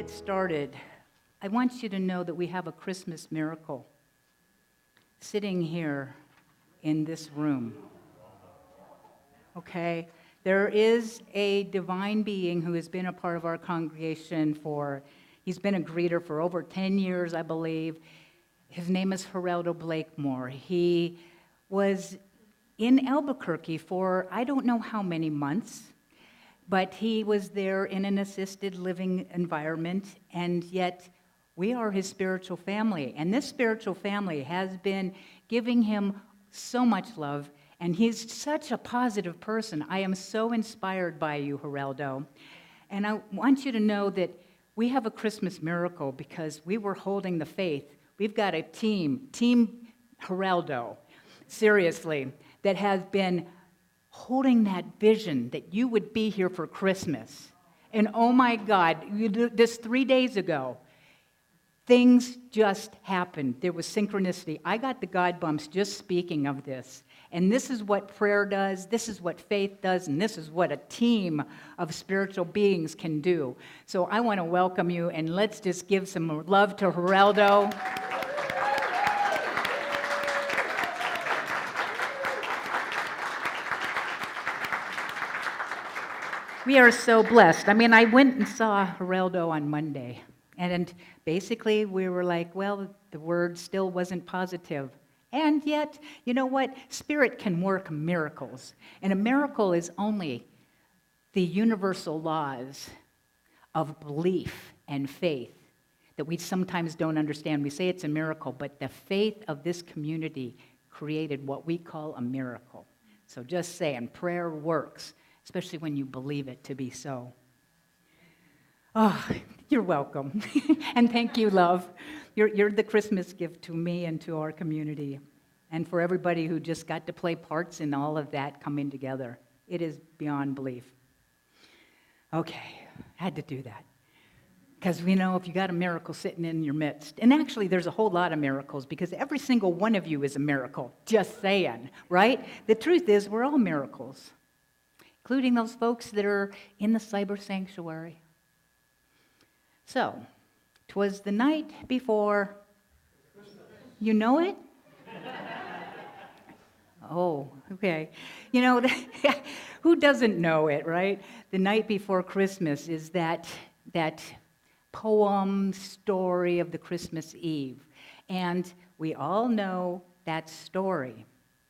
get started, I want you to know that we have a Christmas miracle sitting here in this room. Okay? There is a divine being who has been a part of our congregation he's been a greeter for over 10 years, I believe. His name is Geraldo Blakemore. He was in Albuquerque for I don't know how many months, but he was there in an assisted living environment, and yet we are his spiritual family. And this spiritual family has been giving him so much love, and he's such a positive person. I am so inspired by you, Geraldo. And I want you to know that we have a Christmas miracle because we were holding the faith. We've got a Team Geraldo, seriously, that has been holding that vision that you would be here for Christmas. And oh my God, this 3 days ago, things just happened. There was synchronicity. I got the God bumps just speaking of this. And this is what prayer does, this is what faith does, and this is what a team of spiritual beings can do. So I want to welcome you, and let's just give some love to Geraldo. We are so blessed. I mean, I went and saw Geraldo on Monday, and basically we were like, well, the word still wasn't positive. And yet, you know what? Spirit can work miracles. And a miracle is only the universal laws of belief and faith that we sometimes don't understand. We say it's a miracle, but the faith of this community created what we call a miracle. So just saying, prayer works, especially when you believe it to be so. Oh, you're welcome. And thank you, love. You're the Christmas gift to me and to our community, and for everybody who just got to play parts in all of that coming together. It is beyond belief. Okay, had to do that. Because we know if you got a miracle sitting in your midst, and actually there's a whole lot of miracles because every single one of you is a miracle, just saying, right? The truth is we're all miracles, including those folks that are in the cyber sanctuary. So, 'twas the night before, you know it? Oh, okay. You know, who doesn't know it, right? The night before Christmas is that poem story of the Christmas Eve. And we all know that story.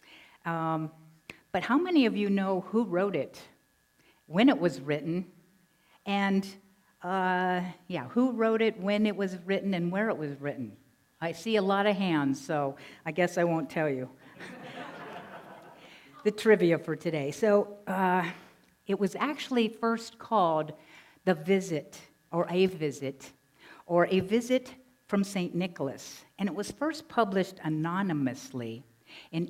But how many of you know who wrote it, when it was written, and who wrote it, when it was written, and where it was written? I see a lot of hands, so I guess I won't tell you. The trivia for today. So it was actually first called The Visit, or A Visit, or A Visit from St. Nicholas. And it was first published anonymously in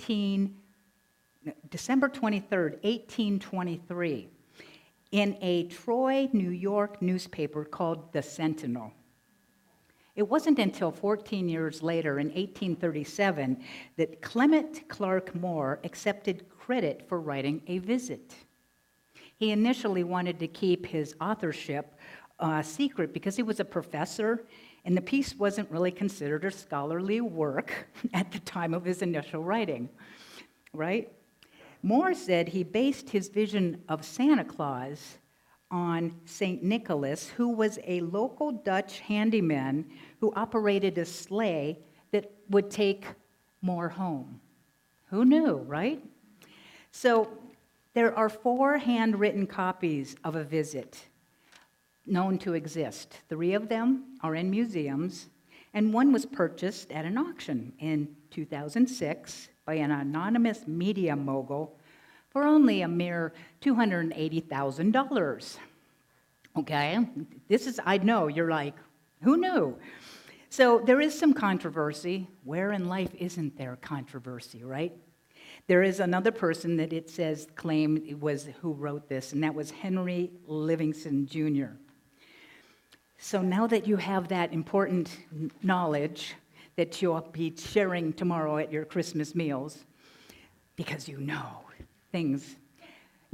December 23rd, 1823. In a Troy, New York newspaper called The Sentinel. It wasn't until 14 years later, in 1837, that Clement Clark Moore accepted credit for writing A Visit. He initially wanted to keep his authorship secret because he was a professor, and the piece wasn't really considered a scholarly work at the time of his initial writing, right? Moore said he based his vision of Santa Claus on St. Nicholas, who was a local Dutch handyman who operated a sleigh that would take Moore home. Who knew, right? So there are 4 handwritten copies of A Visit known to exist. 3 of them are in museums, and one was purchased at an auction in 2006 by an anonymous media mogul for only a mere $280,000. Okay? I know, you're like, who knew? So there is some controversy. Where in life isn't there controversy, right? There is another person that it says claimed it was who wrote this, and that was Henry Livingston Jr. So now that you have that important knowledge that you'll be sharing tomorrow at your Christmas meals, because you know things,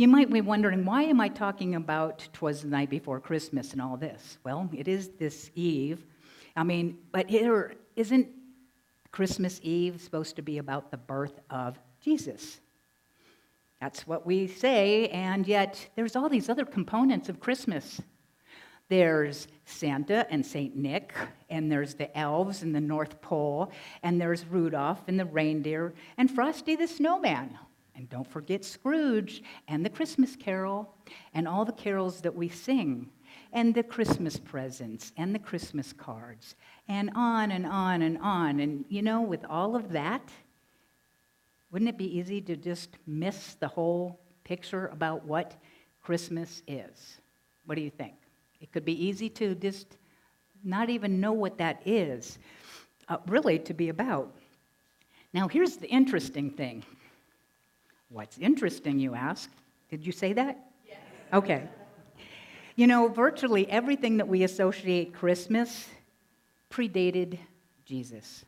You might be wondering, why am I talking about 'twas the night before Christmas and all this? Well, it is this Eve. But here, isn't Christmas Eve supposed to be about the birth of Jesus? That's what we say, and yet there's all these other components of Christmas. There's Santa and St. Nick, and there's the elves and the North Pole, and there's Rudolph and the reindeer, and Frosty the Snowman. And don't forget Scrooge and the Christmas Carol, and all the carols that we sing, and the Christmas presents, and the Christmas cards, and on and on and on. And with all of that, wouldn't it be easy to just miss the whole picture about what Christmas is? What do you think? It could be easy to just not even know what that is, really to be about. Now, here's the interesting thing. What's interesting, you ask? Did you say that? Yes. Okay. Virtually everything that we associate Christmas predated Jesus.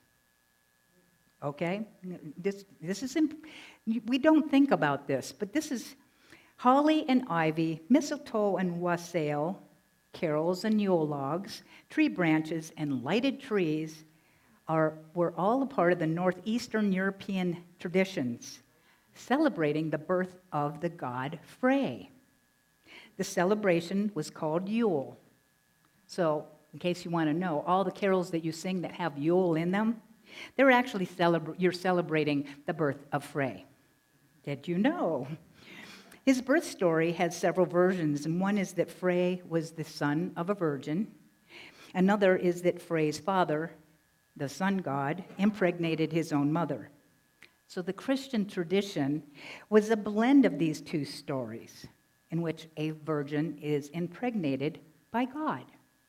Okay? This is we don't think about this, but this is holly and ivy, mistletoe and wassail, carols and Yule logs, tree branches, and lighted trees were all a part of the northeastern European traditions, celebrating the birth of the god Frey. The celebration was called Yule. So, in case you want to know, all the carols that you sing that have Yule in them, they're actually you're celebrating the birth of Frey. Did you know? His birth story has several versions, and one is that Frey was the son of a virgin. Another is that Frey's father, the sun god, impregnated his own mother. So the Christian tradition was a blend of these two stories, in which a virgin is impregnated by God.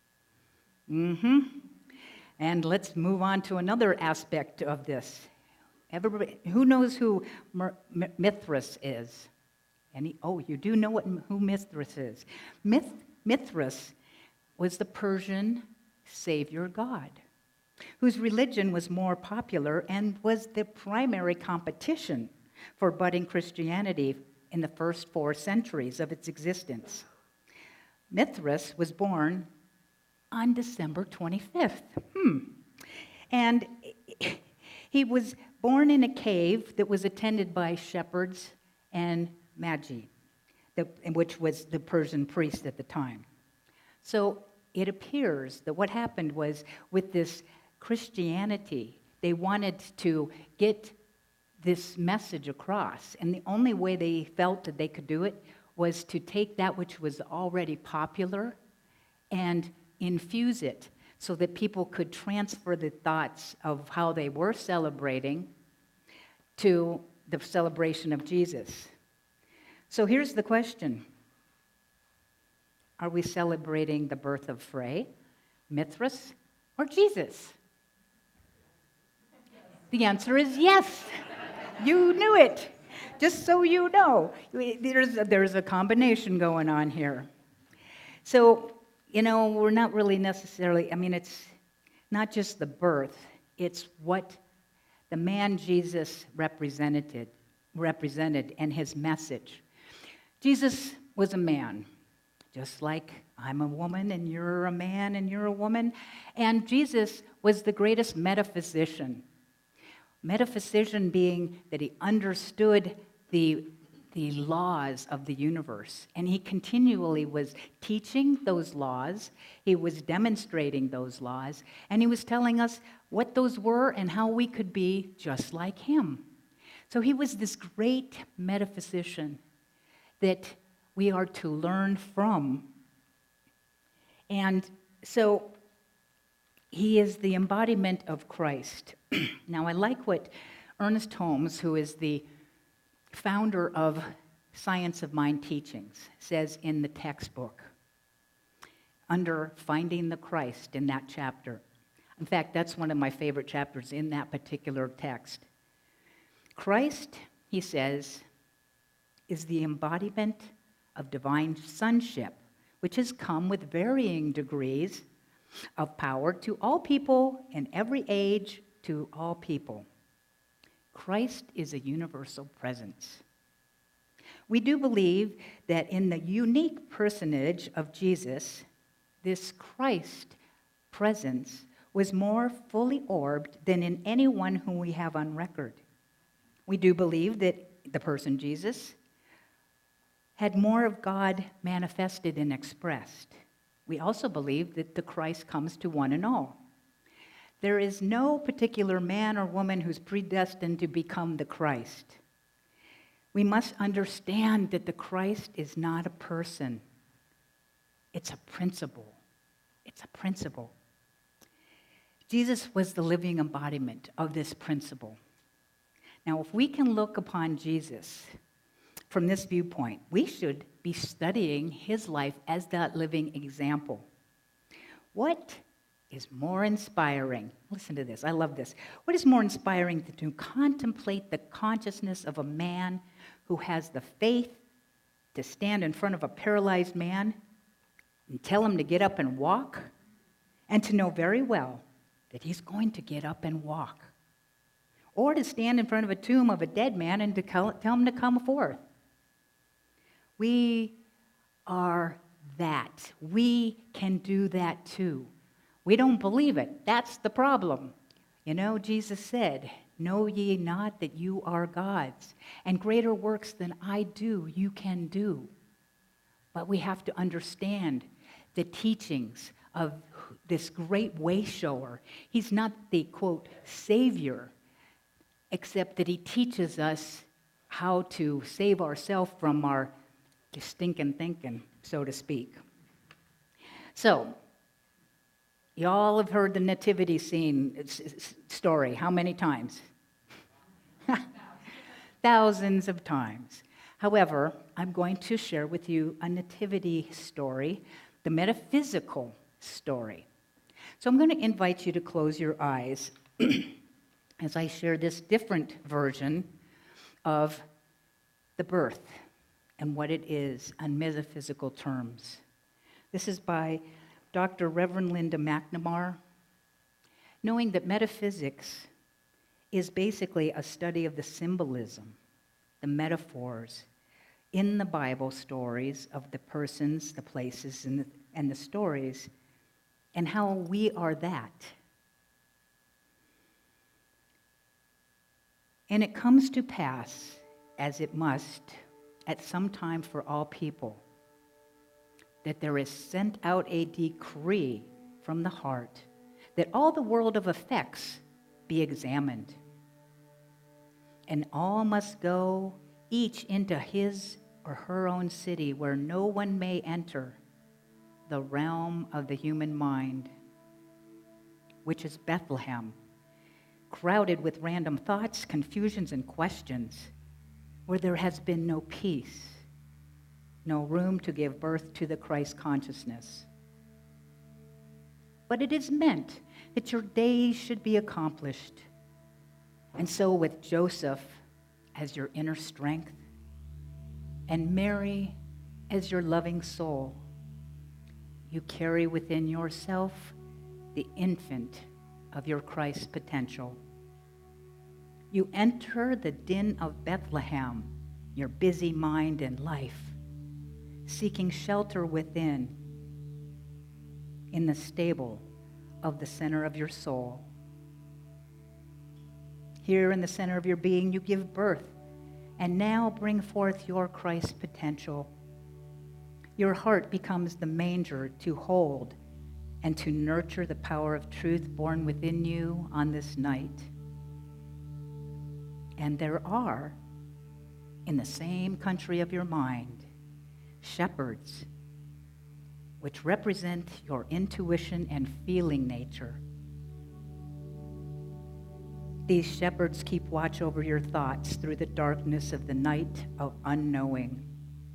And let's move on to another aspect of this. Everybody, who knows who Mithras is? You do know who Mithras is. Mithras was the Persian savior god, whose religion was more popular and was the primary competition for budding Christianity in the first 4 centuries of its existence. Mithras was born on December 25th. And he was born in a cave that was attended by shepherds and magi, which was the Persian priest at the time. So it appears that what happened was, with this Christianity, they wanted to get this message across, and the only way they felt that they could do it was to take that which was already popular and infuse it so that people could transfer the thoughts of how they were celebrating to the celebration of Jesus. So here's the question. Are we celebrating the birth of Frey, Mithras, or Jesus? The answer is yes. You knew it. Just so you know, there's a combination going on here. So, we're not really necessarily, it's not just the birth, it's what the man Jesus represented and his message. Jesus was a man, just like I'm a woman and you're a man and you're a woman. And Jesus was the greatest metaphysician. Metaphysician being that he understood the laws of the universe. And he continually was teaching those laws. He was demonstrating those laws. And he was telling us what those were and how we could be just like him. So he was this great metaphysician that we are to learn from. And so he is the embodiment of Christ. Now, I like what Ernest Holmes, who is the founder of Science of Mind Teachings, says in the textbook under Finding the Christ in that chapter. In fact, that's one of my favorite chapters in that particular text. Christ, he says, is the embodiment of divine sonship, which has come with varying degrees of power to all people in every age, to all people. Christ is a universal presence. We do believe that in the unique personage of Jesus, this Christ presence was more fully orbed than in anyone whom we have on record. We do believe that the person Jesus had more of God manifested and expressed. We also believe that the Christ comes to one and all. There is no particular man or woman who's predestined to become the Christ. We must understand that the Christ is not a person. It's a principle. It's a principle. Jesus was the living embodiment of this principle. Now, if we can look upon Jesus from this viewpoint, we should be studying his life as that living example. What is more inspiring? Listen to this. I love this. What is more inspiring than to contemplate the consciousness of a man who has the faith to stand in front of a paralyzed man and tell him to get up and walk, and to know very well that he's going to get up and walk? Or to stand in front of a tomb of a dead man and to tell him to come forth? We are that. We can do that too. We don't believe it. That's the problem. You know, Jesus said, "Know ye not that you are God's? And greater works than I do, you can do." But we have to understand the teachings of this great way shower. He's not the, quote, savior, except that he teaches us how to save ourselves from our stinking thinking, so to speak. So, y'all have heard the nativity scene story. How many times? Thousands of times. However, I'm going to share with you a nativity story, the metaphysical story. So I'm going to invite you to close your eyes as I share this different version of the birth and what it is on metaphysical terms. This is by Dr. Reverend Linda McNamara. Knowing that metaphysics is basically a study of the symbolism, the metaphors in the Bible stories of the persons, the places, and the stories, and how we are that. And it comes to pass, as it must, at some time for all people, that there is sent out a decree from the heart that all the world of effects be examined. And all must go, each into his or her own city, where no one may enter the realm of the human mind, which is Bethlehem, crowded with random thoughts, confusions, and questions, where there has been no peace, no room to give birth to the Christ consciousness. But it is meant that your days should be accomplished. And so with Joseph as your inner strength, and Mary as your loving soul, you carry within yourself the infant of your Christ potential. You enter the din of Bethlehem, your busy mind and life, seeking shelter within, in the stable of the center of your soul. Here in the center of your being, you give birth, and now bring forth your Christ potential. Your heart becomes the manger to hold and to nurture the power of truth born within you on this night. And there are, in the same country of your mind, shepherds, which represent your intuition and feeling nature. These shepherds keep watch over your thoughts through the darkness of the night of unknowing.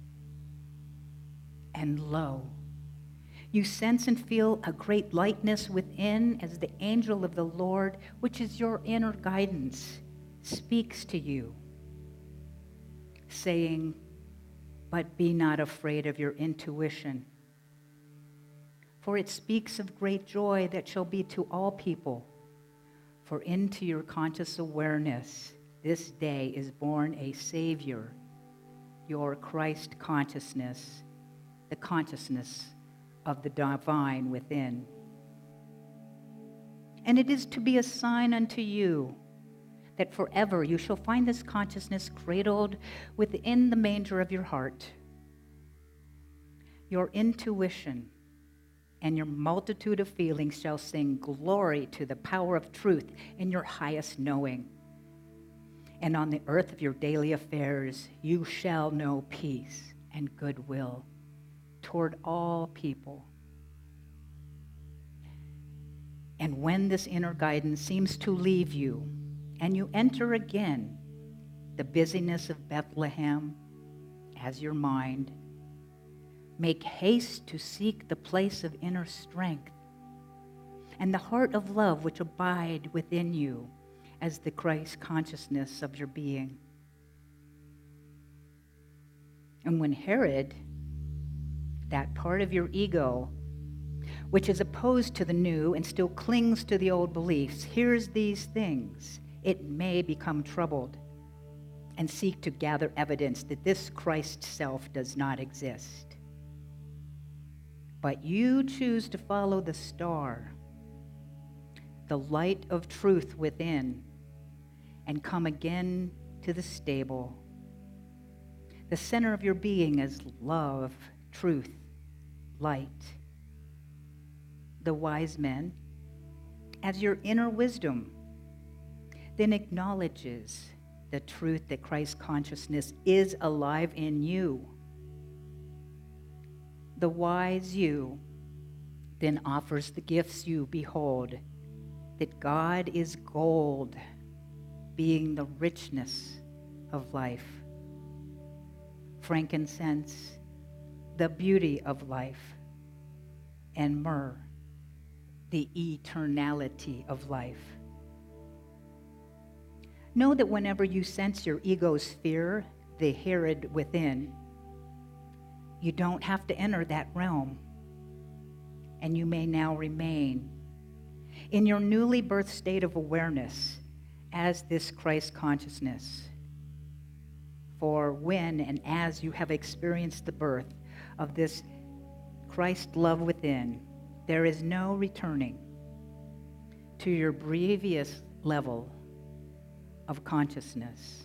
And lo, you sense and feel a great lightness within as the angel of the Lord, which is your inner guidance, speaks to you, saying, "But be not afraid of your intuition, for it speaks of great joy that shall be to all people. For into your conscious awareness this day is born a Savior, your Christ consciousness, the consciousness of the divine within. And it is to be a sign unto you that forever you shall find this consciousness cradled within the manger of your heart. Your intuition and your multitude of feelings shall sing glory to the power of truth in your highest knowing. And on the earth of your daily affairs, you shall know peace and goodwill toward all people. And when this inner guidance seems to leave you, and you enter again the busyness of Bethlehem as your mind, make haste to seek the place of inner strength and the heart of love which abide within you as the Christ consciousness of your being. And when Herod, that part of your ego, which is opposed to the new and still clings to the old beliefs, hears these things, it may become troubled and seek to gather evidence that this Christ self does not exist. But you choose to follow the star, the light of truth within, and come again to the stable. The center of your being is love, truth, light. The wise men, as your inner wisdom, then acknowledges the truth that Christ consciousness is alive in you. The wise you then offers the gifts you behold, that God is gold, being the richness of life, frankincense, the beauty of life, and myrrh, the eternality of life. Know that whenever you sense your ego's fear, the Herod within, you don't have to enter that realm, and you may now remain in your newly birthed state of awareness as this Christ consciousness. For when and as you have experienced the birth of this Christ love within, there is no returning to your previous level of consciousness.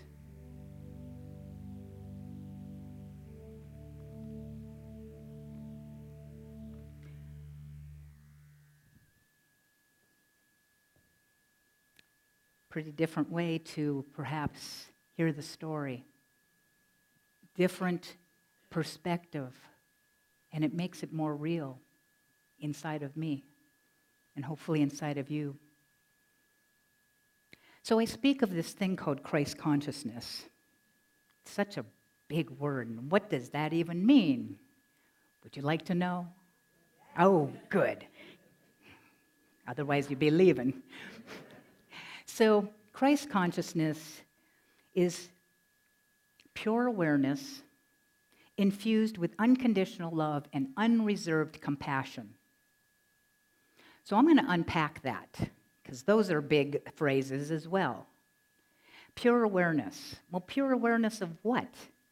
Pretty different way to perhaps hear the story. Different perspective, and it makes it more real inside of me and hopefully inside of you. So I speak of this thing called Christ consciousness. It's such a big word, and what does that even mean? Would you like to know? Oh, good. Otherwise you'd be leaving. So Christ consciousness is pure awareness infused with unconditional love and unreserved compassion. So I'm going to unpack that, because those are big phrases as well. Pure awareness. Well, pure awareness of what?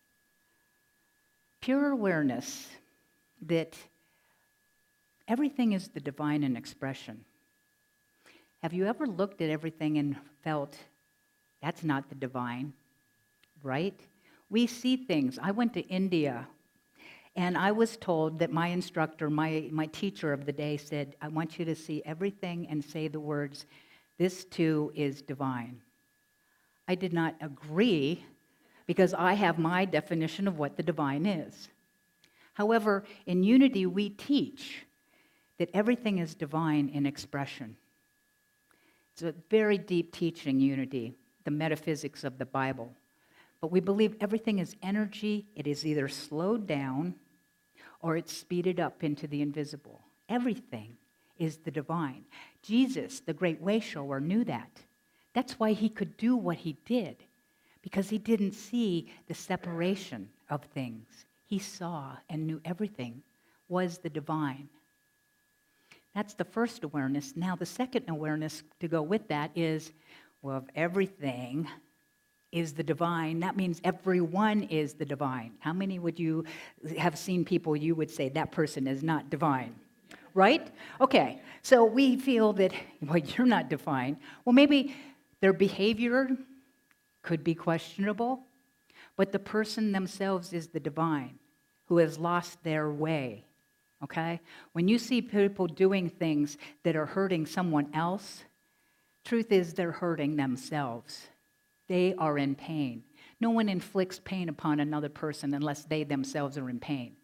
Pure awareness that everything is the divine in expression. Have you ever looked at everything and felt, that's not the divine, right? We see things. I went to India, and I was told that my instructor, my teacher of the day said, I want you to see everything and say the words, this too is divine. I did not agree, because I have my definition of what the divine is. However, in Unity, we teach that everything is divine in expression. It's a very deep teaching, Unity, the metaphysics of the Bible. But we believe everything is energy. It is either slowed down or it's speeded up into the invisible. Everything is the divine. Jesus, the great way shower, knew that. That's why he could do what he did, because he didn't see the separation of things. He saw and knew everything was the divine. That's the first awareness. Now, the second awareness to go with that is, well, if everything is the divine, that means everyone is the divine. How many would you have seen people you would say that person is not divine? Right? Okay, so we feel that, well, you're not divine. Well, maybe their behavior could be questionable, but the person themselves is the divine who has lost their way. Okay? When you see people doing things that are hurting someone else, truth is they're hurting themselves. They are in pain. No one inflicts pain upon another person unless they themselves are in pain.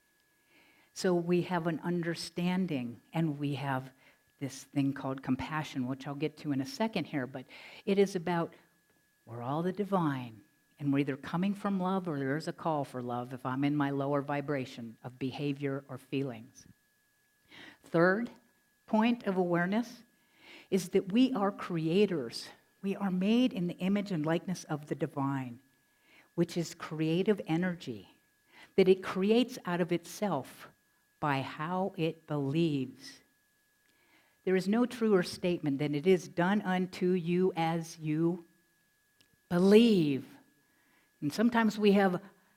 So we have an understanding, and we have this thing called compassion, which I'll get to in a second here, but it is about we're all the divine, and we're either coming from love or there's a call for love if I'm in my lower vibration of behavior or feelings. Third point of awareness is that we are creators. We are made in the image and likeness of the divine, which is creative energy, that it creates out of itself by how it believes. There is no truer statement than it is done unto you as you believe. And sometimes we have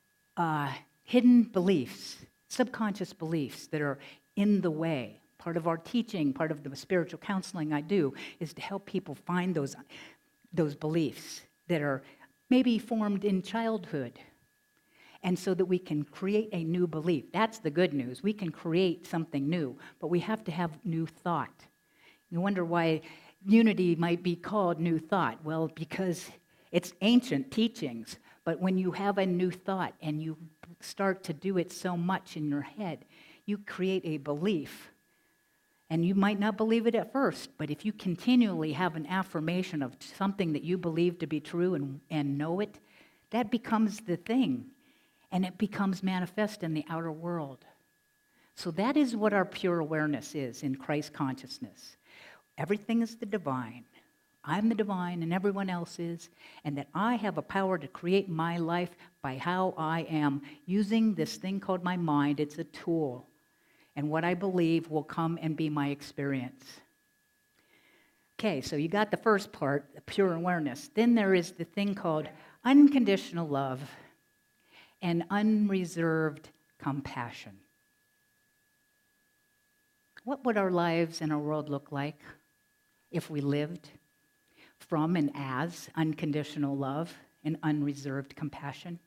hidden beliefs, subconscious beliefs that are in the way. Part of our teaching, part of the spiritual counseling I do is to help people find those beliefs that are maybe formed in childhood. And so that we can create a new belief. That's the good news. We can create something new, but we have to have new thought. You wonder why unity might be called new thought. Well, because it's ancient teachings, but when you have a new thought and you start to do it so much in your head, you create a belief. And you might not believe it at first, but if you continually have an affirmation of something that you believe to be true and know it, that becomes the thing. And it becomes manifest in the outer world. So that is what our pure awareness is in Christ consciousness. Everything is the divine. I'm the divine and everyone else is, and that I have a power to create my life by how I am using this thing called my mind. It's a tool. And what I believe will come and be my experience. Okay, so you got the first part, the pure awareness. Then there is the thing called unconditional love and unreserved compassion. What would our lives and our world look like if we lived from and as unconditional love and unreserved compassion?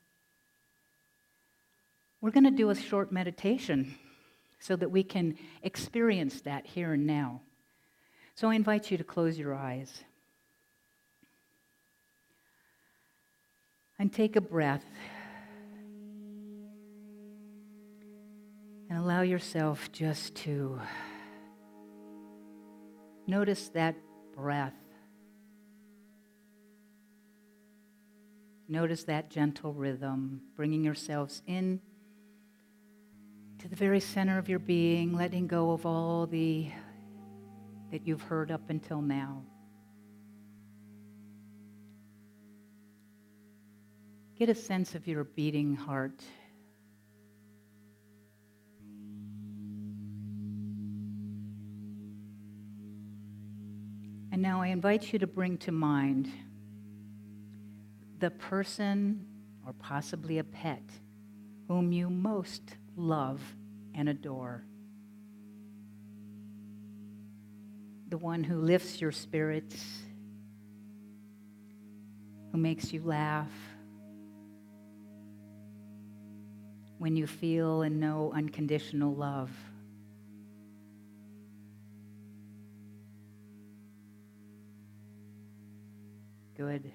We're going to do a short meditation so that we can experience that here and now. So I invite you to close your eyes and take a breath. And allow yourself just to notice that breath. Notice that gentle rhythm, bringing yourselves in to the very center of your being, letting go of all that you've heard up until now. Get a sense of your beating heart. And now I invite you to bring to mind the person or possibly a pet whom you most love and adore. The one who lifts your spirits, who makes you laugh when you feel and know unconditional love. Good.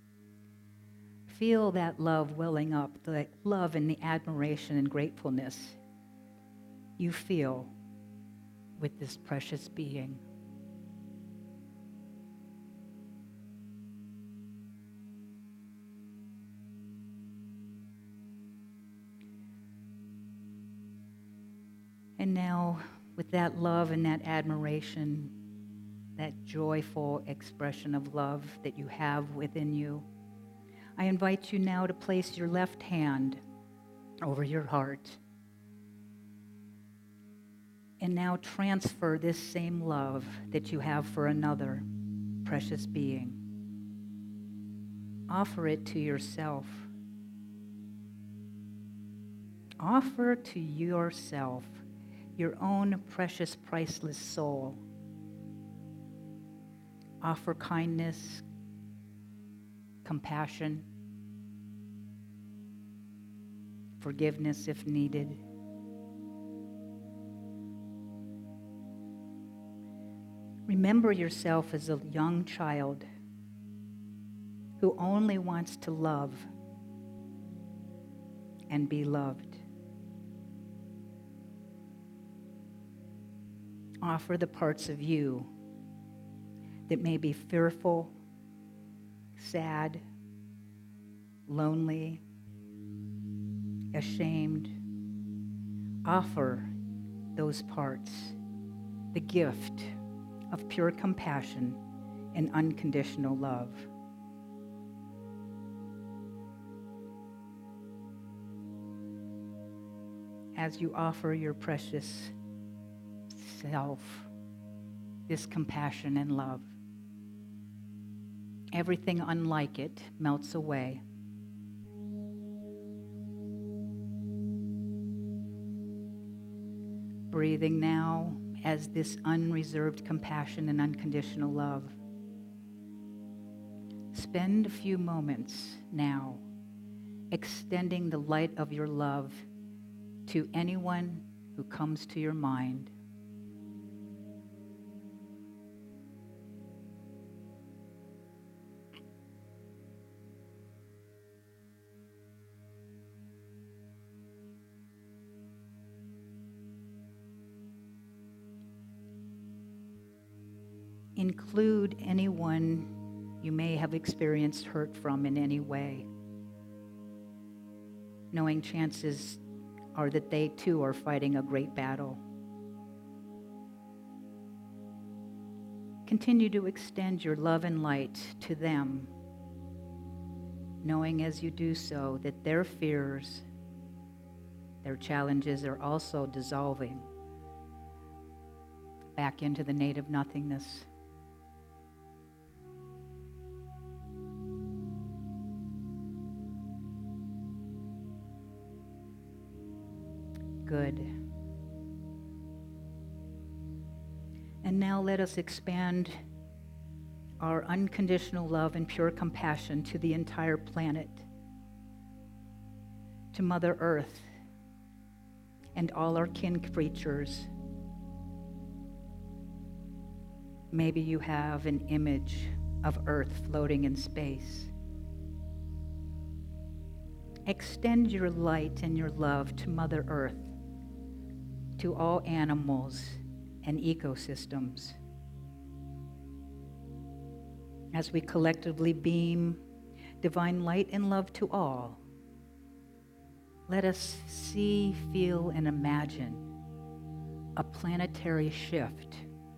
Feel that love welling up, the love and the admiration and gratefulness you feel with this precious being. And now, with that love and that admiration, that joyful expression of love that you have within you, I invite you now to place your left hand over your heart. And now transfer this same love that you have for another precious being. offer it to yourself. Offer to yourself your own precious, priceless soul. Offer kindness, compassion, forgiveness if needed. Remember yourself as a young child who only wants to love and be loved. Offer the parts of you that may be fearful, sad, lonely, ashamed. Offer those parts the gift of pure compassion and unconditional love. As you offer your precious self this compassion and love, everything unlike it melts away. Breathing now as this unreserved compassion and unconditional love. Spend a few moments now extending the light of your love to anyone who comes to your mind. Include anyone you may have experienced hurt from in any way, knowing chances are that they too are fighting a great battle. Continue to extend your love and light to them, knowing as you do so that their fears, their challenges are also dissolving back into the native nothingness. Good. And now let us expand our unconditional love and pure compassion to the entire planet, to Mother Earth and all our kin creatures. Maybe you have an image of Earth floating in space. Extend your light and your love to Mother Earth, to all animals and ecosystems. As we collectively beam divine light and love to all, let us see, feel, and imagine a planetary shift,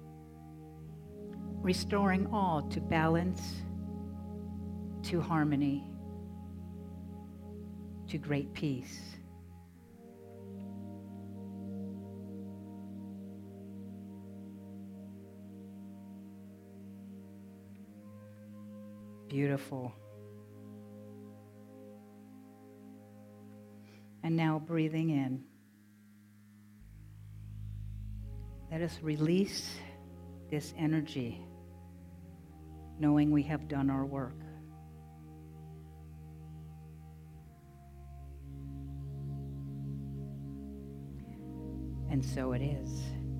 restoring all to balance, to harmony, to great peace. Beautiful. And now breathing in. Let us release this energy, knowing we have done our work. And so it is.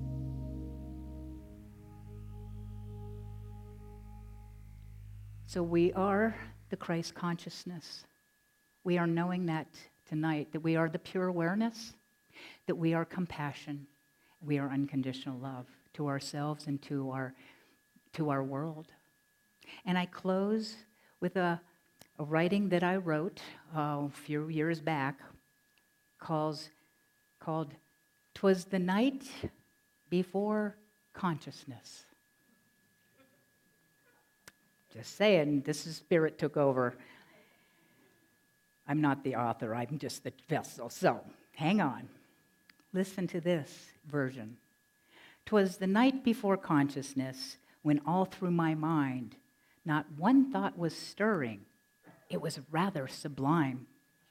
So we are the Christ consciousness. We are knowing that tonight, that we are the pure awareness, that we are compassion, we are unconditional love to ourselves and to our world. And I close with a writing that I wrote a few years back called "'Twas the Night Before Consciousness." Just saying, this is Spirit took over. I'm not the author, I'm just the vessel. So, hang on. Listen to this version. "'Twas the night before consciousness, when all through my mind, not one thought was stirring, It was rather sublime.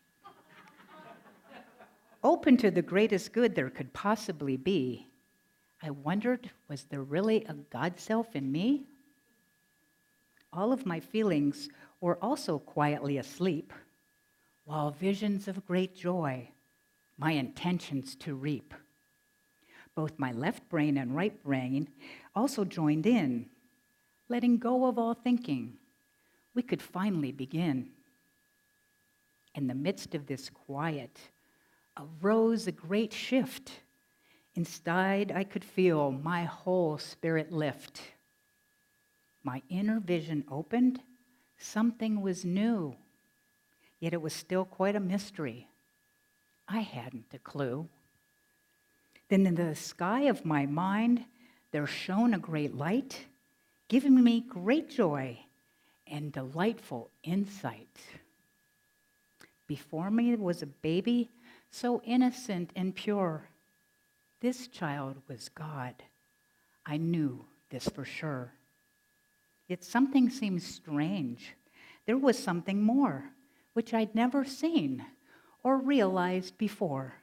Open to the greatest good there could possibly be, I wondered, was there really a God self in me? All of my feelings were also quietly asleep, while visions of great joy, my intentions to reap. Both my left brain and right brain also joined in, letting go of all thinking. We could finally begin. In the midst of this quiet arose a great shift. Inside, I could feel my whole spirit lift. My inner vision opened. Something was new, yet it was still quite a mystery. I hadn't a clue. Then in the sky of my mind, there shone a great light, giving me great joy and delightful insight. Before me was a baby, so innocent and pure. This child was God. I knew this for sure. Yet something seemed strange. There was something more, which I'd never seen or realized before.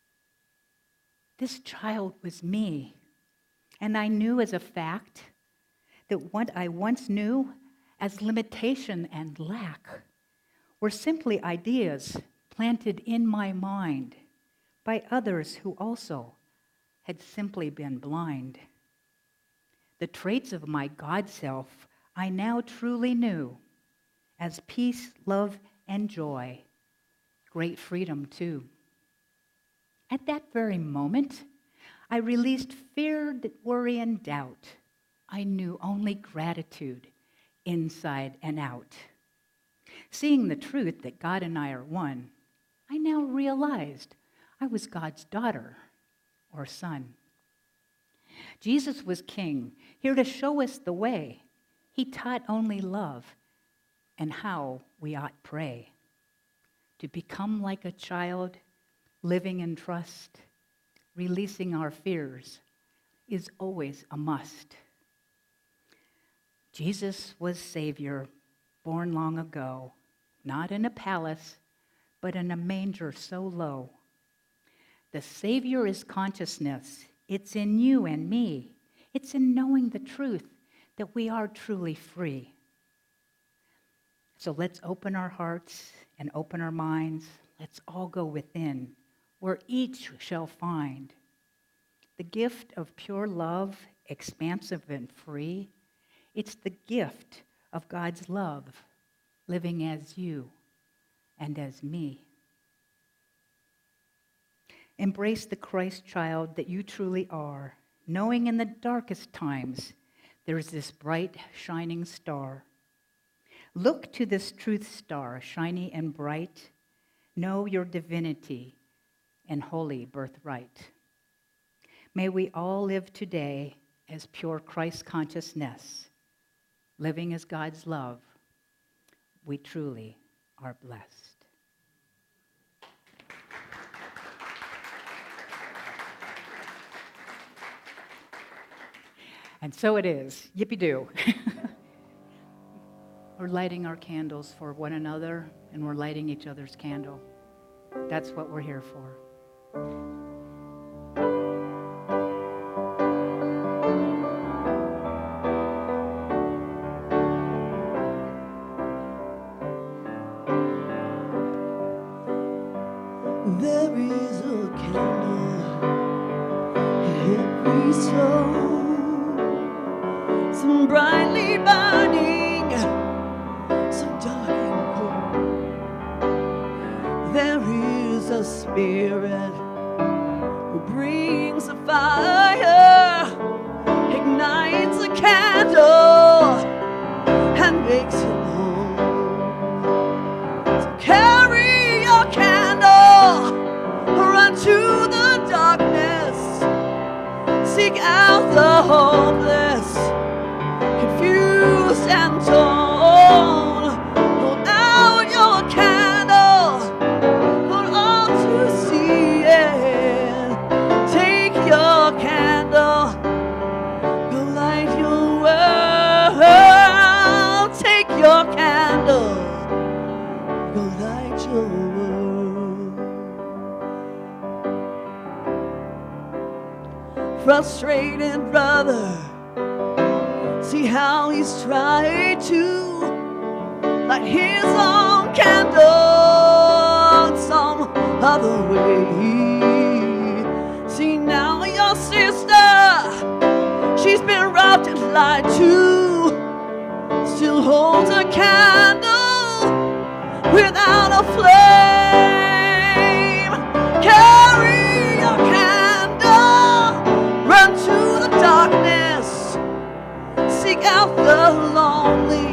This child was me, and I knew as a fact that what I once knew as limitation and lack were simply ideas planted in my mind by others who also had simply been blind. The traits of my God self I now truly knew as peace, love, and joy, great freedom too. At that very moment, I released fear, worry, and doubt. I knew only gratitude, inside and out. Seeing the truth that God and I are one, I now realized I was God's daughter or son. Jesus was king, here to show us the way. He taught only love and how we ought pray. To become like a child, living in trust, releasing our fears, is always a must. Jesus was Savior, born long ago, not in a palace, but in a manger so low. The Savior is consciousness. It's in you and me. It's in knowing the truth that we are truly free. So let's open our hearts and open our minds. Let's all go within, where each shall find the gift of pure love, expansive and free. It's the gift of God's love, living as you and as me. Embrace the Christ child that you truly are, knowing in the darkest times there's this bright, shining star. Look to this truth star, shiny and bright. Know your divinity and holy birthright. May we all live today as pure Christ consciousness, living as God's love. We truly are blessed. And so it is. Yippee-doo. We're lighting our candles for one another, and we're lighting each other's candle. That's what we're here for. There is a candle in every soul, some brightly burning, some dark and cold. There is a spirit who brings a fire, ignites a candle, and makes it whole. So carry your candle, run to the darkness, seek out the hopeless, confused and torn. Hold out your candle for all to see it. Take your candle, go light your world. Take your candle, go light your world. Frustrated brother, see how he's trying to light his own candle some other way. See now your sister, she's been robbed and lied to, still holds a candle without a flame. Carry your candle, run to the darkness, seek out the lonely,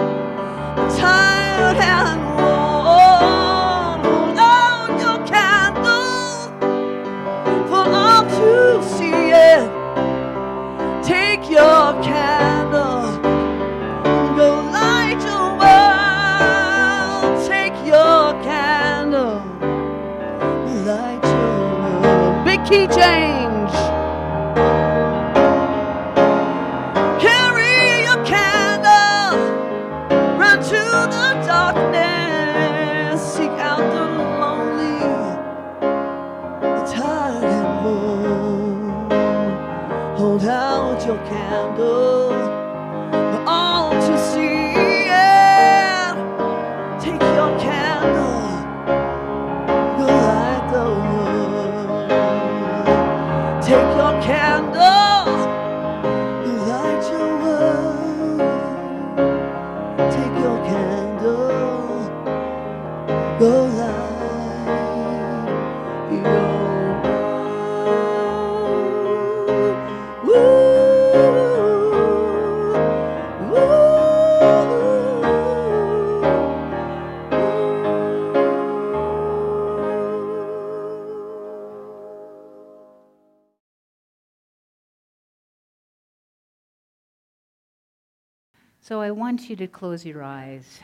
tired and worn. Hold out your candle for all to see it. Take your candle, go light your world. Take your candle, light your world. Big key change. Carry your candle, run to the darkness, seek out the lonely, the tired and worn. Hold out your candle for all to see. Yeah. Take your candle, go light the world. Take your candle, go light your world. Take your candle, go light your So I want you to close your eyes.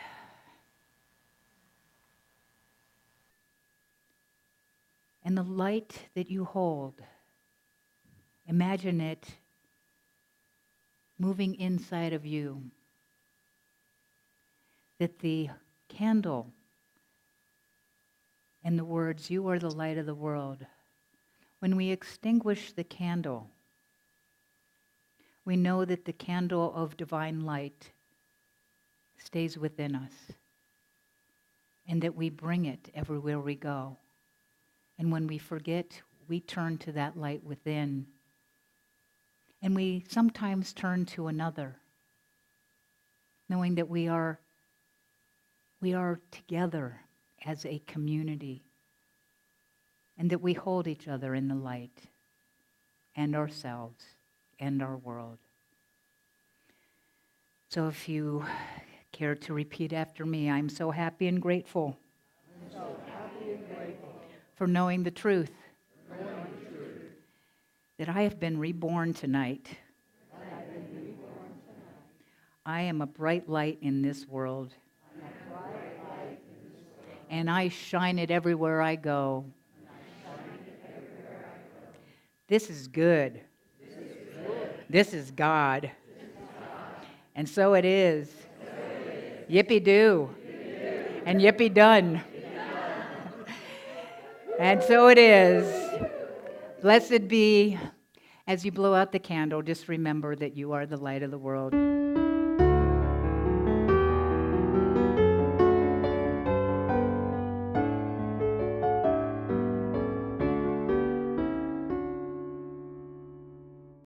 And the light that you hold, imagine it moving inside of you. That the candle and the words, "You are the light of the world," when we extinguish the candle, we know that the candle of divine light stays within us, and that we bring it everywhere we go. And when we forget, we turn to that light within. And we sometimes turn to another, knowing that we are together as a community, and that we hold each other in the light, and ourselves, and our world. So if you care to repeat after me, I'm so happy and grateful, for knowing the truth, that I have been reborn tonight. I am a bright light in this world, and I shine it everywhere I go. This is good. This is God. And so it is. Yippee-doo. And yippee-done. And so it is. Blessed be, as you blow out the candle, just remember that you are the light of the world.